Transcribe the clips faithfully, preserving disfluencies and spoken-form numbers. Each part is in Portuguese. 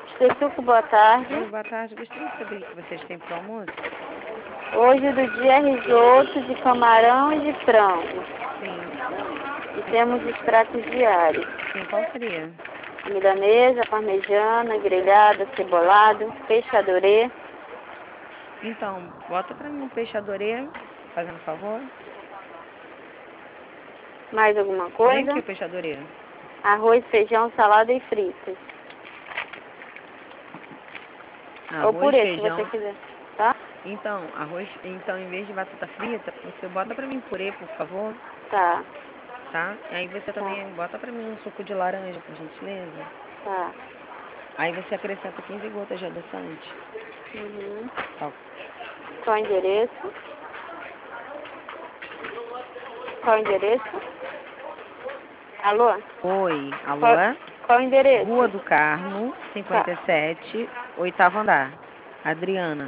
Suco, boa tarde. Oi, boa tarde. Gostaria de saber o que vocês têm para o almoço? Hoje do dia é risoto de camarão e de frango. Sim. E temos os pratos diários. Sim, qual seria? Milanesa, parmegiana, grelhada, cebolado, peixe adorê. Então, bota para mim um peixe adorê, fazendo favor. Mais alguma Vem coisa? aqui o peixe adorê. Arroz, feijão, salada e fritas. Arroz, Ou purê, feijão. se você quiser. Tá? Então, arroz, então em vez de batata frita, você bota para mim purê, por favor, Tá, tá? E aí você também bota para mim um suco de laranja, por gentileza. tá. Aí você acrescenta quinze gotas de adoçante. Uhum. Tá. Qual o endereço? Qual o endereço? Alô? Oi, alô? Qual, qual o endereço? Rua do Carmo, Tá. cinquenta e sete, oitavo andar. Adriana.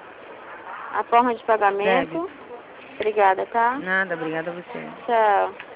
A forma de pagamento? Débito. Obrigada, tá? Nada, obrigada a você. Tchau.